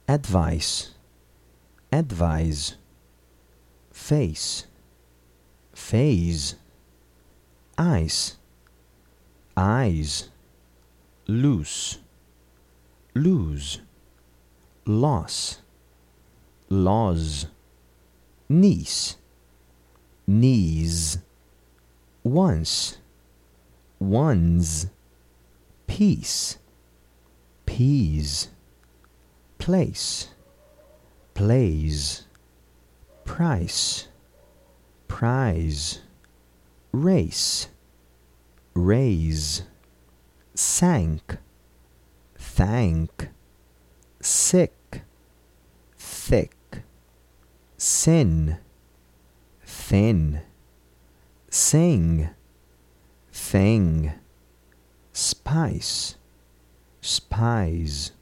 advice, advise, face, phase, ice, eyes, loose, lose, loss, laws, niece, knees, once, ones, peace, peas, place, plays, price, prize, race, raise, sank, thank, sick, thick, sin, thin, sing, thing, spice, spies,